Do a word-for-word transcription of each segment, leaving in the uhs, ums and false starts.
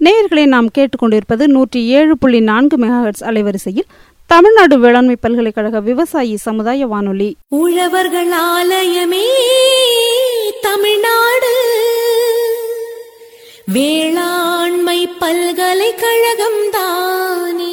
நேயர்களை நாம் கேட்டுக்கொண்டிருப்பது நூற்றி ஏழு புள்ளி நான்கு மெகாஹெர்ட்ஸ் அலைவரிசையில் தமிழ்நாடு வேளாண்மை பல்கலைக்கழக விவசாயி சமுதாய வானொலி. உழவர்கள் ஆலயமே தமிழ்நாடு வேளாண்மை பல்கலைக்கழகம் தானே.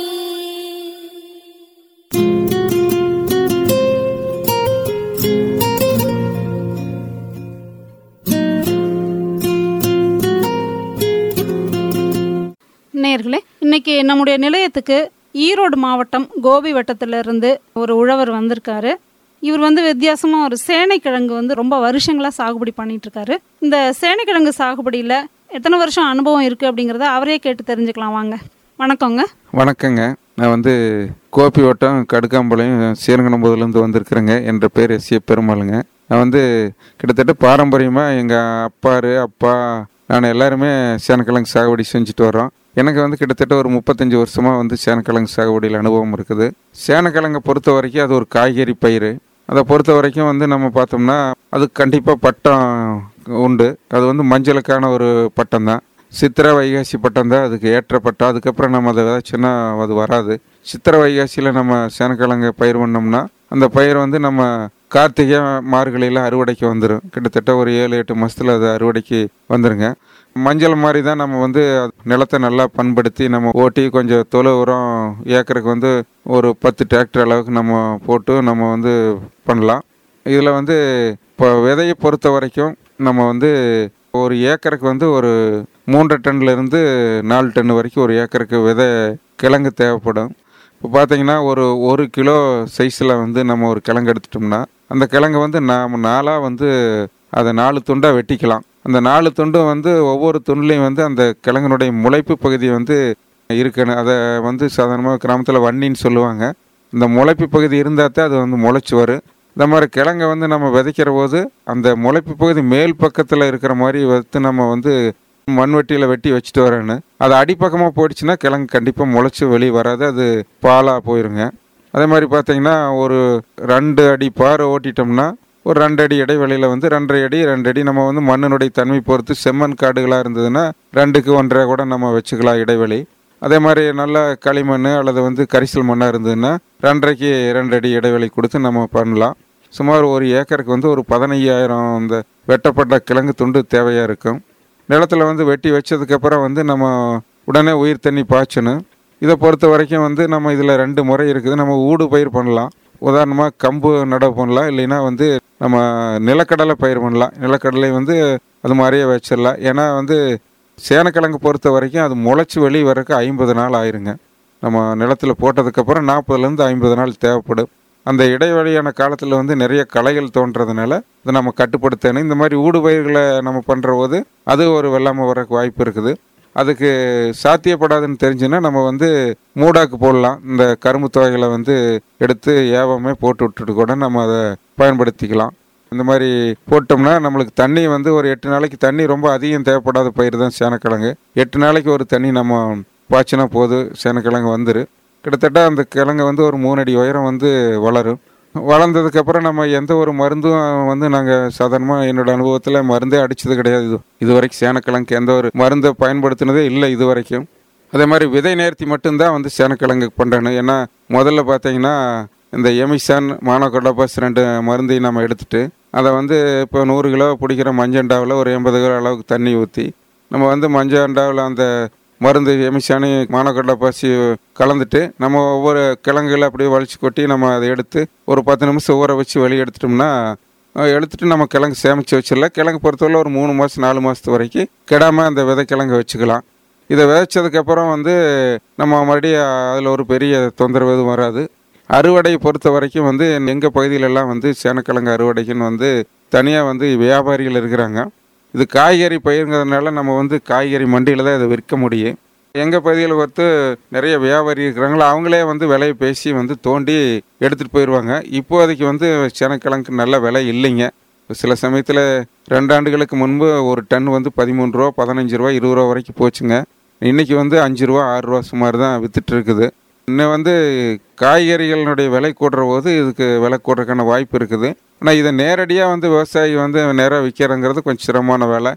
நேயர்களே, இன்னைக்கு நம்முடைய நிலையத்துக்கு ஈரோடு மாவட்டம் கோபி வட்டத்திலிருந்து ஒரு உழவர் வந்திருக்காரு. இவர் வந்து வித்தியாசமாக ஒரு சேனைக்கிழங்கு வந்து ரொம்ப வருஷங்களாக சாகுபடி பண்ணிட்டு இருக்காரு. இந்த சேனைக்கிழங்கு சாகுபடியில் எத்தனை வருஷம் அனுபவம் இருக்குது அப்படிங்கிறத அவரே கேட்டு தெரிஞ்சுக்கலாம். வாங்க. வணக்கங்க. வணக்கங்க. நான் வந்து கோபி வட்டம் கடுக்காம்பாளையம் சீரங்கனம்புதுலேருந்து வந்திருக்கிறேங்க. என்ற பேர் எஸ் ஏ பெருமாளுங்க. நான் வந்து கிட்டத்தட்ட பாரம்பரியமாக எங்கள் அப்பாரு அப்பா நான் எல்லாருமே சேனக்கிழங்கு சாகுபடி செஞ்சுட்டு வரோம். எனக்கு வந்து கிட்டத்தட்ட ஒரு முப்பத்தஞ்சு வருஷமாக வந்து சேனக்கிழங்கு சாகுபடியில் அனுபவம் இருக்குது. சேனக்கிழங்கை பொறுத்த வரைக்கும் அது ஒரு காய்கறி பயிர். அதை பொறுத்த வரைக்கும் வந்து நம்ம பார்த்தோம்னா அது கண்டிப்பாக பட்டம் உண்டு. அது வந்து மஞ்சளுக்கான ஒரு பட்டம் தான். சித்திரை வைகாசி பட்டம் தான் அதுக்கு ஏற்ற பட்டம். அதுக்கப்புறம் நம்ம அதை விதைச்சோன்னா அது வராது. சித்திரை வைகாசியில் நம்ம சேனக்கிழங்கை பயிர் பண்ணோம்னா அந்த பயிர் வந்து நம்ம கார்த்திகை மார்கழியில் அறுவடைக்கு வந்துடும். கிட்டத்தட்ட ஒரு ஏழு எட்டு மாதத்தில் அது அறுவடைக்கு வந்துடுங்க. மஞ்சள் மாதிரி தான் நம்ம வந்து நிலத்தை நல்லா பண்படுத்தி நம்ம ஓட்டி கொஞ்சம் தொழு உரம் ஏக்கருக்கு வந்து ஒரு பத்து டிராக்டர் அளவுக்கு நம்ம போட்டு நம்ம வந்து பண்ணலாம். இதில் வந்து இப்போ விதையை பொறுத்த வரைக்கும் நம்ம வந்து ஒரு ஏக்கருக்கு வந்து ஒரு மூன்று டன்லேருந்து நாலு டன் வரைக்கும் ஒரு ஏக்கருக்கு விதை கிழங்கு தேவைப்படும். இப்போ பார்த்தீங்கன்னா ஒரு ஒரு கிலோ சைஸில் வந்து நம்ம ஒரு கிழங்கு எடுத்துட்டோம்னா அந்த கிழங்கு வந்து நாம் நாளாக வந்து அதை நாலு துண்டாக வெட்டிக்கலாம். அந்த நாலு துண்டும் வந்து ஒவ்வொரு துண்டுலையும் வந்து அந்த கிழங்கினுடைய முளைப்பு பகுதி வந்து இருக்குன்னு அதை வந்து சாதாரணமாக கிராமத்தில் வன்னின்னு சொல்லுவாங்க. இந்த முளைப்பு பகுதி இருந்தால் தான் அது வந்து முளைச்சி வரும். இந்த மாதிரி கிழங்கை வந்து நம்ம விதைக்கிற போது அந்த முளைப்பு பகுதி மேல் பக்கத்தில் இருக்கிற மாதிரி வந்து நம்ம வந்து மண்வெட்டியில் வெட்டி வச்சுட்டு வரேன்னு அது அடிப்பக்கமாக போயிடுச்சுன்னா கிழங்கு கண்டிப்பாக முளைச்சி வெளியே வராது. அது பாலாக போயிருங்க. அதே மாதிரி பார்த்தீங்கன்னா ஒரு ரெண்டு அடி பாறை ஓட்டிட்டோம்னா ஒரு ரெண்டு அடி இடைவெளியில் வந்து ரெண்டரை அடி ரெண்டு அடி நம்ம வந்து மண்ணினுடைய தன்மை பொறுத்து செம்மண் காடுகளாக இருந்ததுன்னா ரெண்டுக்கு ஒன்றரை கூட நம்ம வச்சுக்கலாம் இடைவெளி. அதே மாதிரி நல்ல களிமண் அல்லது வந்து கரிசல் மண்ணாக இருந்ததுன்னா ரெண்டரைக்கு ரெண்டு அடி இடைவெளி கொடுத்து நம்ம பண்ணலாம். சுமார் ஒரு ஏக்கருக்கு வந்து ஒரு பதினையாயிரம் இந்த வெட்டப்பட்ட கிழங்கு துண்டு தேவையாக இருக்கும். நிலத்தில் வந்து வெட்டி வச்சதுக்கப்புறம் வந்து நம்ம உடனே உயிர் தண்ணி பாய்ச்சணும். இதை பொறுத்த வரைக்கும் வந்து நம்ம இதில் ரெண்டு முறை இருக்குது. நம்ம ஊடு பயிர் பண்ணலாம். உதாரணமாக கம்பு நடவு பண்ணலாம். இல்லைன்னா வந்து நம்ம நிலக்கடலை பயிர் பண்ணலாம். நிலக்கடலை வந்து அது மாதிரியே வச்சிடலாம். ஏன்னா வந்து சேனக்கிழங்கு பொறுத்த வரைக்கும் அது முளைச்சி வெளியே வரக்கு ஐம்பது நாள் ஆயிருங்க. நம்ம நிலத்தில் போட்டதுக்கப்புறம் நாற்பதுலேருந்து ஐம்பது நாள் தேவைப்படும். அந்த இடைவெளியான காலத்தில் வந்து நிறைய களைகள் தோன்றதுனால அதை நம்ம கட்டுப்படுத்தணும். இந்த மாதிரி ஊடு பயிர்களை நம்ம பண்ணுற போது அது ஒரு வெள்ளாமை வரக்கு வாய்ப்பு இருக்குது. அதுக்கு சாத்தியப்படாதுன்னு தெரிஞ்சுன்னா நம்ம வந்து மூடாக்கு போடலாம். இந்த கரும்பு தொகைகளை வந்து எடுத்து ஏவமே போட்டு விட்டுட்டு கூட நம்ம அதை பயன்படுத்திக்கலாம். இந்த மாதிரி போட்டோம்னா நம்மளுக்கு தண்ணி வந்து ஒரு எட்டு நாளைக்கு தண்ணி ரொம்ப அதிகம் தேவைப்படாத பயிர் தான் சேனக்கிழங்கு. எட்டு நாளைக்கு ஒரு தண்ணி நம்ம பாய்ச்சினா போது சேனக்கிழங்கு வந்துடும். கிட்டத்தட்ட அந்த கிழங்கு வந்து ஒரு மூணு அடி உயரம் வந்து வளரும். வளர்ந்ததுக்கப்புறம் நம்ம எந்த ஒரு மருந்தும் வந்து நாங்கள் சாதாரணமாக என்னோட அனுபவத்தில் மருந்தே அடித்தது கிடையாது. இது இது வரைக்கும் சேனக்கிழங்கு எந்த ஒரு மருந்தை பயன்படுத்தினதே இல்லை இது வரைக்கும். அதே மாதிரி விதை நேர்த்தி மட்டும்தான் வந்து சேனக்கிழங்கு பண்ணுறேன்னு. ஏன்னா முதல்ல பார்த்தீங்கன்னா இந்த எமிசான் மானோகோடோபாஸ் ரெண்டு மருந்தையும் நம்ம எடுத்துகிட்டு அதை வந்து இப்போ நூறு கிலோ பிடிக்கிற மஞ்சண்டாவில் ஒரு எண்பது கிலோ அளவுக்கு தண்ணி ஊற்றி நம்ம வந்து மஞ்சண்டாவில் அந்த மருந்து எமிசானி மானோகோடோபாசி கலந்துட்டு நம்ம ஒவ்வொரு கிழங்குகளை அப்படியே வலிச்சு கொட்டி நம்ம அதை எடுத்து ஒரு பத்து நிமிஷம் ஊற வச்சு வெளியே எடுத்துட்டோம்னா எடுத்துகிட்டு நம்ம கிழங்கு சேமித்து வச்சிடலாம். கிழங்கு பொறுத்தவரை ஒரு மூணு மாதம் நாலு மாதத்து வரைக்கும் கெடாமல் அந்த விதை கிழங்கு வச்சுக்கலாம். இதை விதைச்சதுக்கப்புறம் வந்து நம்ம மறுபடியும் அதில் ஒரு பெரிய தொந்தரவு எதுவும் வராது. அறுவடை பொறுத்த வரைக்கும் வந்து எங்கள் பகுதியிலெல்லாம் வந்து சேனக்கிழங்கு அறுவடைக்குன்னு வந்து தனியாக வந்து வியாபாரிகள் இருக்கிறாங்க. இது காய்கறி பயிருங்கிறதுனால நம்ம வந்து காய்கறி மண்டியில் தான் இதை விற்க முடியும். எங்கள் பகுதியில் பொறுத்து நிறைய வியாபாரி இருக்கிறாங்களோ அவங்களே வந்து விலையை பேசி வந்து தோண்டி எடுத்துகிட்டு போயிடுவாங்க. இப்போதைக்கு வந்து சேனக்கிழங்கு நல்ல விலை இல்லைங்க. சில சமயத்தில் ரெண்டு ஆண்டுகளுக்கு முன்பு ஒரு டன் வந்து பதிமூணு ரூபா பதினஞ்சு ரூபா இருபது ரூபா வரைக்கும் போச்சுங்க. இன்றைக்கி வந்து அஞ்சு ரூபா ஆறு ரூபா சுமார் தான் விற்றுட்டு இருக்குது. இன்னும் வந்து காய்கறிகளினுடைய விலை கூடுற போது இதுக்கு விலை கூடுறதுக்கான வாய்ப்பு இருக்குது. ஆனால் இதை நேரடியாக வந்து விவசாயி வந்து நேராக விற்கிறங்கிறது கொஞ்சம் சிரமமான வேலை.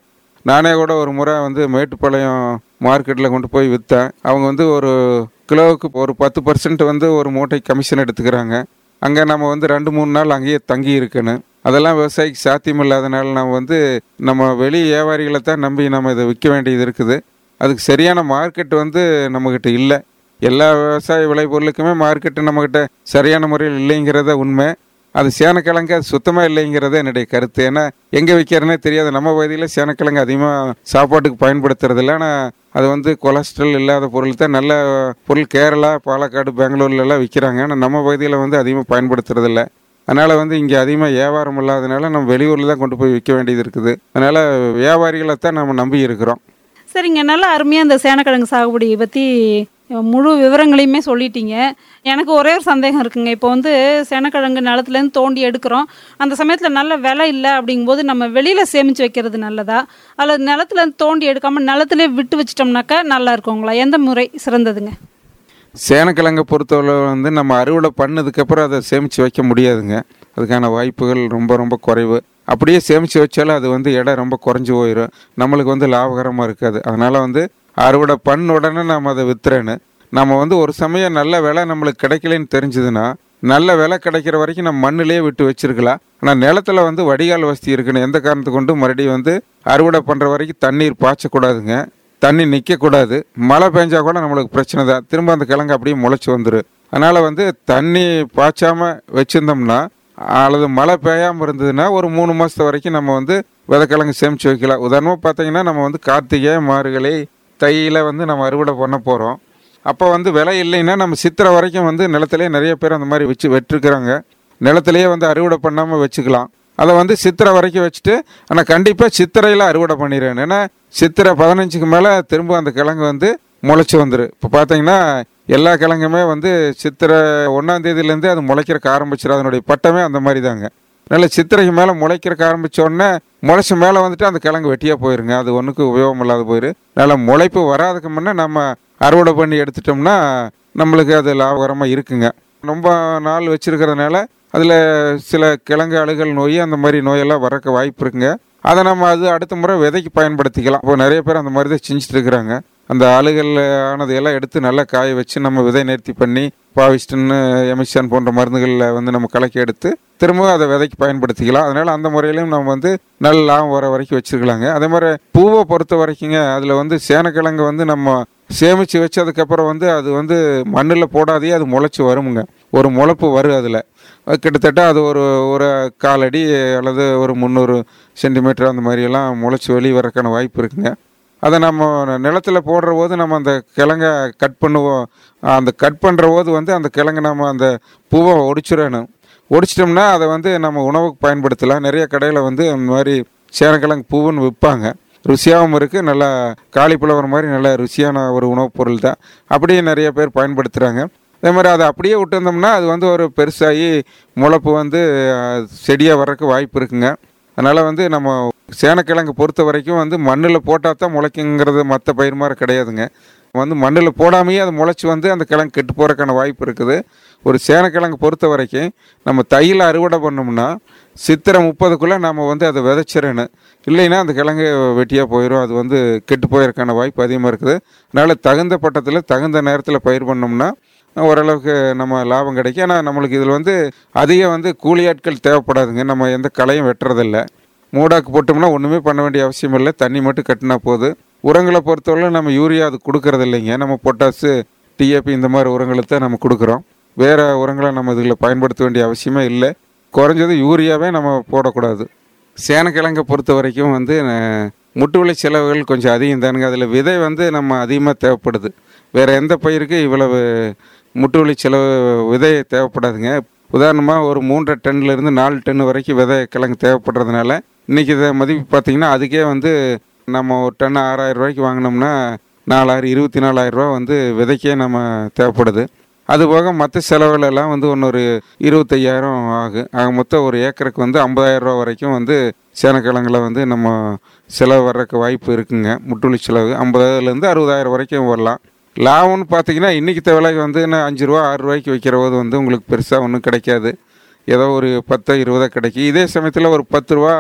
நானே கூட ஒரு முறை வந்து மேட்டுப்பாளையம் மார்க்கெட்டில் கொண்டு போய் விற்றேன். அவங்க வந்து ஒரு கிலோவுக்கு ஒரு பத்து பர்சன்ட் வந்து ஒரு மூட்டை கமிஷன் எடுத்துக்கிறாங்க. அங்கே நம்ம வந்து ரெண்டு மூணு நாள் அங்கேயே தங்கி இருக்கணும். அதெல்லாம் விவசாயிக்கு சாத்தியம் இல்லாதனால நம்ம வந்து நம்ம வெளி வியாபாரிகளை தான் நம்பி நம்ம இதை விற்க வேண்டியது இருக்குது. அதுக்கு சரியான மார்க்கெட் வந்து நம்மக்கிட்ட இல்லை. எல்லா விவசாய விளைபொருளுக்குமே மார்க்கெட்டு நம்மக்கிட்ட சரியான முறையில் இல்லைங்கிறத உண்மை. அது சேனக்கிழங்கு அது சுத்தமாக இல்லைங்கிறத என்னுடைய கருத்து. ஏன்னா எங்கே விற்கிறேன்னே தெரியாது. நம்ம பகுதியில் சேனக்கிழங்கு அதிகமாக சாப்பாட்டுக்கு பயன்படுத்துறதில்ல. ஆனால் அது வந்து கொலஸ்ட்ரால் இல்லாத பொருள் தான். நல்ல பொருள் கேரளா, பாலக்காடு, பெங்களூர்லலாம் விற்கிறாங்க. ஆனால் நம்ம பகுதியில் வந்து அதிகமாக பயன்படுத்துறதில்ல. அதனால் வந்து இங்கே அதிகமாக வியாபாரம் இல்லாதனால நம்ம வெளியூரில் தான் கொண்டு போய் விற்க வேண்டியது இருக்குது. அதனால் வியாபாரிகளை தான் நம்ம நம்பி இருக்கிறோம். சரிங்க, நல்லா அருமையாக இந்த சேனக்கிழங்கு சாகுபடி பற்றி முழு விவரங்களையுமே சொல்லிட்டீங்க. எனக்கு ஒரே ஒரு சந்தேகம் இருக்குங்க. இப்போ வந்து சேனக்கிழங்கு நிலத்துலேருந்து தோண்டி எடுக்கிறோம். அந்த சமயத்தில் நல்ல விலை இல்லை அப்படிங்கும்போது நம்ம வெளியில் சேமித்து வைக்கிறது நல்லதா, அல்லது நிலத்துலேருந்து தோண்டி எடுக்காமல் நிலத்துலேயே விட்டு வச்சிட்டோம்னாக்கா நல்லா இருக்குங்களா? எந்த முறை சிறந்ததுங்க? சேனக்கிழங்கை பொறுத்தவரை வந்து நம்ம அறுவடை பண்ணதுக்கப்புறம் அதை சேமித்து வைக்க முடியாதுங்க. அதுக்கான வாய்ப்புகள் ரொம்ப ரொம்ப குறைவு. அப்படியே சேமித்து வச்சாலும் அது வந்து எடை ரொம்ப குறைஞ்சி போயிடும். நம்மளுக்கு வந்து லாபகரமாக இருக்காது. அதனால் வந்து அறுவடை பண்ண உடனே நம்ம அதை விற்றுறேன்னு நம்ம வந்து ஒரு சமயம் நல்ல விலை நம்மளுக்கு கிடைக்கலன்னு தெரிஞ்சதுன்னா நல்ல விலை கிடைக்கிற வரைக்கும் நம்ம மண்ணிலே விட்டு வச்சிருக்கலாம். ஆனால் நிலத்துல வந்து வடிகால் வசதி இருக்குன்னு எந்த காரணத்தை கொண்டு மறுபடியும் வந்து அறுவடை பண்ணுற வரைக்கும் தண்ணீர் பாய்ச்சக்கூடாதுங்க. தண்ணி நிற்கக்கூடாது. மழை பெஞ்சா கூட நம்மளுக்கு பிரச்சனை தான். திரும்ப அந்த கிழங்கு அப்படியே முளைச்சி வந்துடும். அதனால் வந்து தண்ணி பாய்ச்சாமல் வச்சுருந்தோம்னா அல்லது மழை பெய்யாமல் இருந்ததுன்னா ஒரு மூணு மாதத்து வரைக்கும் நம்ம வந்து விதைக்கிழங்கு சேமித்து வைக்கலாம். உதாரணமாக பார்த்தீங்கன்னா நம்ம வந்து கார்த்திகை, மார்கழி, தையில் வந்து நம்ம அறுவடை பண்ண போகிறோம். அப்போ வந்து விலை இல்லைன்னா நம்ம சித்திரை வரைக்கும் வந்து நிலத்திலே நிறைய பேர் அந்த மாதிரி வச்சு வெட்டிருக்கிறாங்க. நிலத்திலேயே வந்து அறுவடை பண்ணாமல் வச்சுக்கலாம். அதை வந்து சித்திரை வரைக்கும் வச்சுட்டு ஆனால் கண்டிப்பாக சித்திரையில் அறுவடை பண்ணிடுறேன். ஏன்னா சித்திரை பதினஞ்சுக்கு மேலே திரும்ப அந்த கிழங்கு வந்து முளைச்சி வந்துடும். இப்போ பார்த்தீங்கன்னா எல்லா கிழங்குமே வந்து சித்திரை ஒன்றாம் தேதியிலேருந்து அது முளைக்கிறக்கு ஆரம்பிச்சிடும். அதனுடைய பட்டமே அந்த மாதிரி தாங்க. அதனால் சித்திரைக்கு மேலே முளைக்கிறக்கு ஆரம்பித்தோடனே முளைச்சி மேலே வந்துட்டு அந்த கிழங்கு வெட்டியாக போயிருங்க. அது ஒன்றுக்கு உபயோகம் இல்லாத போயிரு. அதனால் முளைப்பு வராதுக்கு முன்னே நம்ம அறுவடை பண்ணி எடுத்துட்டோம்னா நம்மளுக்கு அது லாபகரமாக இருக்குங்க. ரொம்ப நாள் வச்சுருக்கிறதுனால அதில் சில கிழங்கு அழுகல் நோய் அந்த மாதிரி நோயெல்லாம் வரக்க வாய்ப்பு இருக்குங்க. அதை நம்ம அது அடுத்த முறை விதைக்கு பயன்படுத்திக்கலாம். இப்போ நிறைய பேர் அந்த மாதிரி தான் செஞ்சுட்டு இருக்கிறாங்க. அந்த அழுகல் ஆனதையெல்லாம் எடுத்து நல்லா காய வச்சு நம்ம விதை நேர்த்தி பண்ணி பாவிஸ்டன்னு, எமிஷன் போன்ற மருந்துகளில் வந்து நம்ம கலக்கி எடுத்து திரும்ப அதை விதைக்கு பயன்படுத்திக்கலாம். அதனால் அந்த முறையிலையும் நம்ம வந்து நல்ல லாபம் வர வரைக்கும் வச்சுருக்கலாங்க. அதே மாதிரி பூவை பொறுத்த வரைக்குங்க அதில் வந்து சேனக்கிழங்கு வந்து நம்ம சேமித்து வச்சதுக்கப்புறம் வந்து அது வந்து மண்ணில் போடாதே அது முளைச்சி வருமுங்க. ஒரு முளைப்பு வரும். அதில் கிட்டத்தட்ட அது ஒரு ஒரு காலடி அல்லது ஒரு முந்நூறு சென்டிமீட்டர் அந்த மாதிரியெல்லாம் முளைச்சி வெளியே வரக்கான வாய்ப்பு இருக்குங்க. அதை நம்ம நிலத்தில் போடுற போது நம்ம அந்த கிழங்கை கட் பண்ணுவோம். அந்த கட் பண்ணுற போது வந்து அந்த கிழங்கு நம்ம அந்த பூவை ஒடிச்சிடணும். ஒடிச்சிட்டோம்னா அதை வந்து நம்ம உணவுக்கு பயன்படுத்தலாம். நிறைய கடையில் வந்து அந்த மாதிரி சேனக்கிழங்கு பூவுன்னு விற்பாங்க. ருசியாகவும் இருக்குது. நல்லா காலிஃப்ளவர் மாதிரி நல்ல ருசியான ஒரு உணவுப் பொருள் தான். அப்படியே நிறைய பேர் பயன்படுத்துகிறாங்க. அதே மாதிரி அதை அப்படியே விட்டுருந்தோம்னா அது வந்து ஒரு பெருசாகி முளைப்பு வந்து செடியாக வர்றதுக்கு வாய்ப்பு இருக்குங்க. அதனால் வந்து நம்ம சேனக்கிழங்கு பொறுத்த வரைக்கும் வந்து மண்ணில் போட்டால் தான் முளைக்குங்கிறது மற்ற பயிர் மாதிரி கிடையாதுங்க. வந்து மண்ணில் போடாமையே அது முளைச்சி வந்து அந்த கிழங்கு கெட்டு போகிறக்கான வாய்ப்பு இருக்குது. ஒரு சேனக்கிழங்கு பொறுத்த வரைக்கும் நம்ம தையில் அறுவடை பண்ணோம்னா சித்திரை முப்பதுக்குள்ளே நம்ம வந்து அதை விதைச்சிடணும். இல்லைன்னா அந்த கிழங்கு வெட்டியாக போயிடும். அது வந்து கெட்டு போயிருக்கான வாய்ப்பு அதிகமாக இருக்குது. அதனால் தகுந்த பட்டத்தில் தகுந்த நேரத்தில் பயிர் பண்ணோம்னா ஓரளவுக்கு நம்ம லாபம் கிடைக்கும். ஆனால் நம்மளுக்கு இதில் வந்து அதிக வந்து கூலி ஆட்கள் தேவைப்படாதுங்க. நம்ம எந்த களையும் வெட்டுறதில்லை. மூடாக்கு போட்டோம்னா ஒன்றுமே பண்ண வேண்டிய அவசியம் இல்லை. தண்ணி மட்டும் கட்டினா போகுது. உரங்களை பொறுத்தவரை நம்ம யூரியா அது கொடுக்கறது இல்லைங்க. நம்ம பொட்டாசு, டிஏபி இந்த மாதிரி உரங்களை தான் நம்ம கொடுக்குறோம். வேறு உரங்களை நம்ம இதில் பயன்படுத்த வேண்டிய அவசியமே இல்லை. குறைஞ்சது யூரியாவே நம்ம போடக்கூடாது. சேனக்கிழங்கை பொறுத்த வரைக்கும் வந்து முட்டு விலை செலவுகள் கொஞ்சம் அதிகம் தானுங்க. அதில் விதை வந்து நம்ம அதிகமாக தேவைப்படுது. வேறு எந்த பயிருக்கு இவ்வளவு முட்டு விலை செலவு விதை தேவைப்படாதுங்க. உதாரணமாக ஒரு மூன்றரை டன்லேருந்து நாலு டன் வரைக்கும் விதை கிழங்கு தேவைப்படுறதுனால இன்றைக்கி இதை மதிப்பு பார்த்திங்கன்னா அதுக்கே வந்து நம்ம ஒரு டன் ஆறாயிரம் ரூபாய்க்கு வாங்கினோம்னா நாலாயிரம் இருபத்தி நாலாயிரம் ரூபா வந்து விதைக்கே நம்ம தேவைப்படுது. அதுபோக மற்ற செலவுகளெல்லாம் வந்து ஒன்று இருபத்தையாயிரம் ஆகும். ஆக மொத்தம் ஒரு ஏக்கருக்கு வந்து ஐம்பதாயிரம் ரூபா வரைக்கும் வந்து சேனக்கிழங்குல வந்து நம்ம செலவு வர்றதுக்கு வாய்ப்பு இருக்குங்க. முட்டுவலி செலவு ஐம்பதாயிரத்துலேருந்து அறுபதாயிரம் வரைக்கும் வரலாம். லாபம்னு பார்த்தீங்கன்னா இன்றைக்கி விலைக்கு வந்து நான் அஞ்சு ரூபா ஆறு ரூபாய்க்கு வைக்கிற போது வந்து உங்களுக்கு பெருசாக ஒன்றும் கிடைக்காது. ஏதோ ஒரு பத்தோ இருபதோ கிடைக்கும். இதே சமயத்தில் ஒரு பத்து ரூபா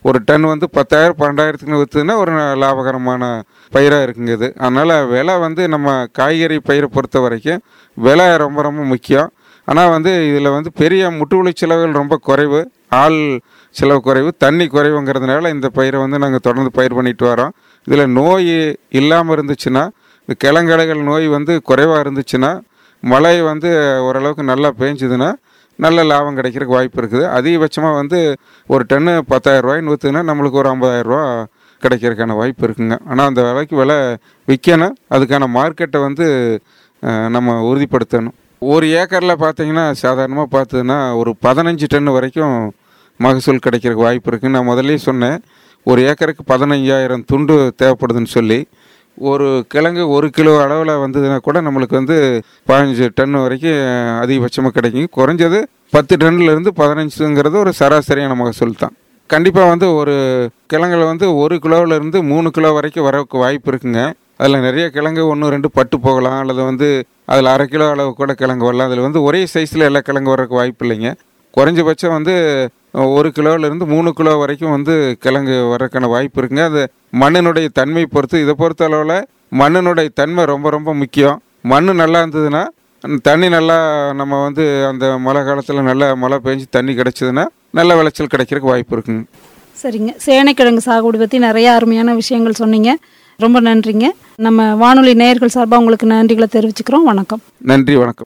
ஒரு டன் வந்து பத்தாயிரம் பன்னெண்டாயிரத்துக்கு விற்றுதுன்னா ஒரு லாபகரமான பயிராக இருக்குங்க இது. அதனால் விலை வந்து நம்ம காய்கறி பயிரை பொறுத்த வரைக்கும் விலை ரொம்ப ரொம்ப முக்கியம். ஆனால் வந்து இதில் வந்து பெரிய முட்டுவலி செலவுகள் ரொம்ப குறைவு, ஆள் செலவு குறைவு, தண்ணி குறைவுங்கிறதுனால இந்த பயிரை வந்து நாங்கள் தொடர்ந்து பயிர் பண்ணிட்டு வரோம். இதில் நோய் இல்லாமல் இருந்துச்சுன்னா, இந்த கிழங்கடைகள் நோய் வந்து குறைவாக இருந்துச்சுன்னா, மழை வந்து ஓரளவுக்கு நல்லா பேஞ்சுதுன்னா நல்ல லாபம் கிடைக்கிறதுக்கு வாய்ப்பு இருக்குது. அதிகபட்சமாக வந்து ஒரு டன்னு பத்தாயிரம் ரூபாய்ன்னு விற்றுதுன்னா நம்மளுக்கு ஒரு ஐம்பதாயிரம் ரூபா கிடைக்கிறதுக்கான வாய்ப்பு இருக்குங்க. ஆனால் அந்த விலைக்கு விலை விற்கணும், அதுக்கான மார்க்கெட்டை வந்து நம்ம உறுதிப்படுத்தணும். ஒரு ஏக்கரில் பார்த்தீங்கன்னா சாதாரணமாக பார்த்ததுன்னா ஒரு பதினஞ்சு டன்னு வரைக்கும் மகசூல் கிடைக்கிறதுக்கு வாய்ப்பு இருக்குன்னு நான் முதல்ல சொன்னேன். ஒரு ஏக்கருக்கு பதினஞ்சாயிரம் துண்டு தேவைப்படுதுன்னு சொல்லி, ஒரு கிழங்கு ஒரு கிலோ அளவில் வந்ததுன்னா கூட நம்மளுக்கு வந்து பதினஞ்சு டன் வரைக்கும் அதிகபட்சமாக கிடைக்கும். குறைஞ்சது பத்து டன்னுலேருந்து பதினஞ்சுங்கிறது ஒரு சராசரியான மகசூல் தான். கண்டிப்பாக வந்து ஒரு கிழங்குல வந்து ஒரு கிலோவிலேருந்து மூணு கிலோ வரைக்கும் வரக்கு வாய்ப்பு இருக்குங்க. அதில் நிறைய கிழங்கு ஒன்று ரெண்டு பட்டு போகலாம், அல்லது வந்து அதில் அரை கிலோ அளவு கூட கிழங்கு வரலாம். அதில் வந்து ஒரே சைஸில் எல்லா கிழங்கு வரக்கு வாய்ப்பு இல்லைங்க. குறைஞ்சபட்சம் வந்து ஒரு கிலோவிலேருந்து மூணு கிலோ வரைக்கும் வந்து கிழங்கு வரக்கான வாய்ப்பு இருக்குங்க. அது மண்ணினுடைய தன்மை பொறுத்து. இதை பொறுத்த அளவில் மண்ணினுடைய தன்மை ரொம்ப ரொம்ப முக்கியம். மண் நல்லா இருந்ததுன்னா, தண்ணி நல்லா நம்ம வந்து அந்த மழை காலத்தில் நல்லா மழை பெஞ்சு தண்ணி கிடைச்சதுன்னா நல்ல விளைச்சல் கிடைக்கிறதுக்கு வாய்ப்பு இருக்குங்க. சரிங்க, சேனைக்கிழங்கு சாகுபடி பற்றி நிறைய அருமையான விஷயங்கள் சொன்னீங்க. ரொம்ப நன்றிங்க. நம்ம வானொலி நேயர்கள் சார்பாக உங்களுக்கு நன்றிகளை தெரிவிச்சுக்கிறோம். வணக்கம். நன்றி, வணக்கம்.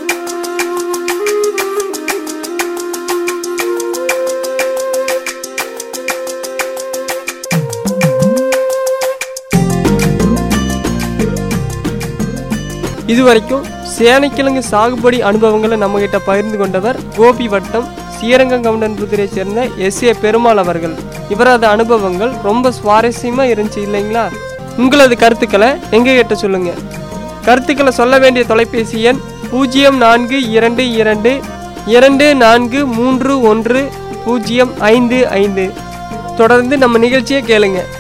இதுவரைக்கும் சேனைக்கிழங்கு சாகுபடி அனுபவங்களை நம்ம கிட்ட பகிர்ந்து கொண்டவர் கோபி வட்டம் சீரங்கங்கவுண்டன்புதுரை சேர்ந்த எஸ் ஏ பெருமாள் அவர்கள். இவரது அனுபவங்கள் ரொம்ப சுவாரஸ்யமா இருந்துச்சு இல்லைங்களா? உங்களது கருத்துக்களை எங்க கிட்ட சொல்லுங்க. கருத்துக்களை சொல்ல வேண்டிய தொலைபேசி எண் பூஜ்ஜியம் நான்கு இரண்டு இரண்டு இரண்டு நான்கு மூன்று ஒன்று பூஜ்ஜியம் ஐந்து ஐந்து. தொடர்ந்து நம்ம நிகழ்ச்சியை கேளுங்க.